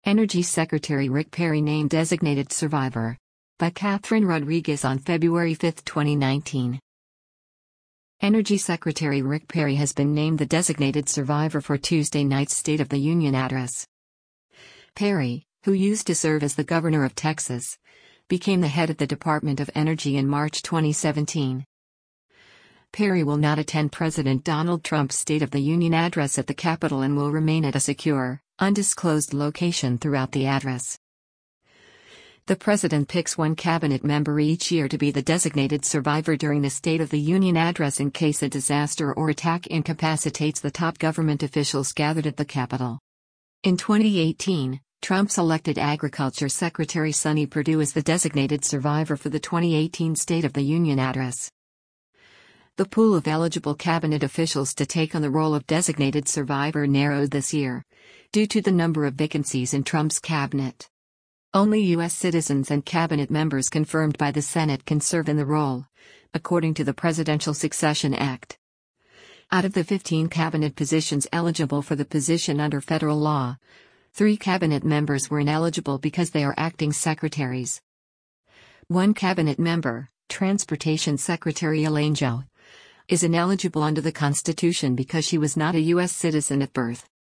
Energy Secretary Rick Perry named designated survivor. By Catherine Rodriguez on February 5, 2019. Energy Secretary Rick Perry has been named the designated survivor for Tuesday night's State of the Union address. Perry, who used to serve as the governor of Texas, became the head of the Department of Energy in March 2017. Perry will not attend President Donald Trump's State of the Union address at the Capitol and will remain at a secure, undisclosed location throughout the address. The president picks one cabinet member each year to be the designated survivor during the State of the Union address in case a disaster or attack incapacitates the top government officials gathered at the Capitol. In 2018, Trump selected Agriculture Secretary Sonny Perdue as the designated survivor for the 2018 State of the Union address. The pool of eligible cabinet officials to take on the role of designated survivor narrowed this year, due to the number of vacancies in Trump's cabinet. Only U.S. citizens and cabinet members confirmed by the Senate can serve in the role, according to the Presidential Succession Act. Out of the 15 cabinet positions eligible for the position under federal law, 3 cabinet members were ineligible because they are acting secretaries. One cabinet member, Transportation Secretary Elaine Chao, is ineligible under the Constitution because she was not a U.S. citizen at birth.